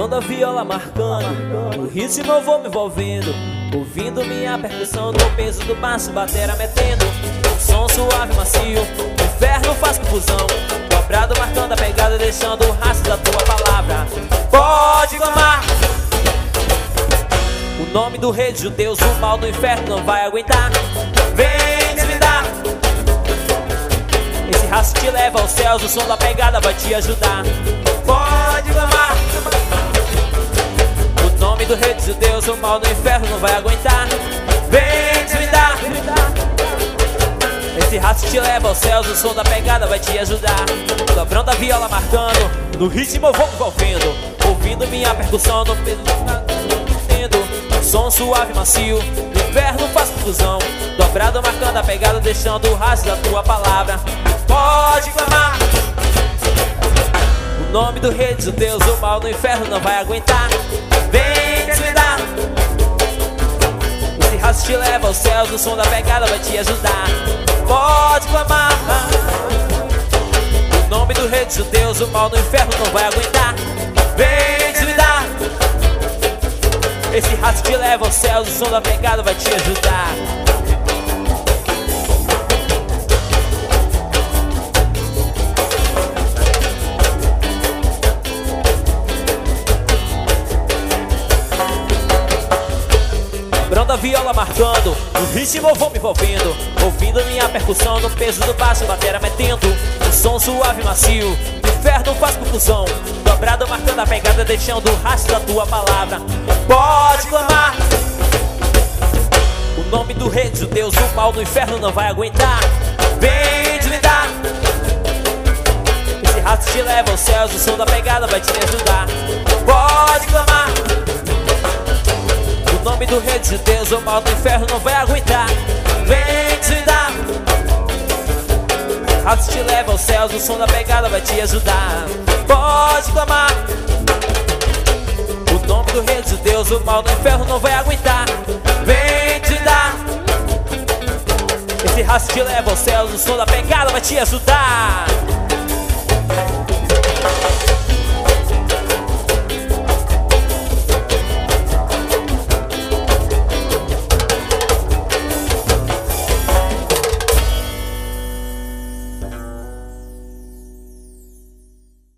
Dobrão da viola marcando, no ritmo eu vou me envolvendo, ouvindo minha percussão, no peso do baixo, batera metendo som suave, macio, o inferno faz confusão. Dobrado marcando a pegada, deixando o rastro da tua palavra. Pode clamar o nome do rei dos judeus, o mal do inferno não vai aguentar. Vem desvendar, esse rastro te leva aos céus, o som da pegada vai te ajudar. Pode clamar o nome do rei dos judeus, o mal do inferno não vai aguentar. Vem desvendar, esse rastro te leva aos céus, o som da pegada vai te ajudar. Dobrão da viola marcando, no ritmo eu vou me envolvendo, ouvindo minha percussão, no peso do som suave, macio, o inferno faz confusão. Dobrado marcando a pegada, deixando o rastro da tua palavra. Pode clamar o nome do rei dos judeus, o mal do inferno não vai aguentar. Vem desvendar, esse rastro te leva aos céus, o som da pegada vai te ajudar. Pode clamar o nome do rei dos judeus, o mal do inferno não vai aguentar. Vem desvendar, esse rastro te leva aos céus, o som da pegada vai te ajudar. Dobrão da viola marcando, no ritmo eu vou me envolvendo, ouvindo minha percussão, no peso do baixo, batera metendo um som suave e macio, o inferno faz confusão. Dobrado marcando a pegada, deixando o rastro da tua palavra. Pode clamar o nome do rei dos judeus, o mal do inferno não vai aguentar. Vem desvendar, esse rastro te leva aos céus, o som da pegada vai te ajudar. Pode clamar o nome do rei dos judeus, o mal do inferno não vai aguentar. Vem desvendar, esse rastro te leva aos céus, o som da pegada vai te ajudar. Pode clamar o nome do rei dos judeus, o mal do inferno não vai aguentar. Vem desvendar, esse rastro te leva aos céus, o som da pegada vai te ajudar.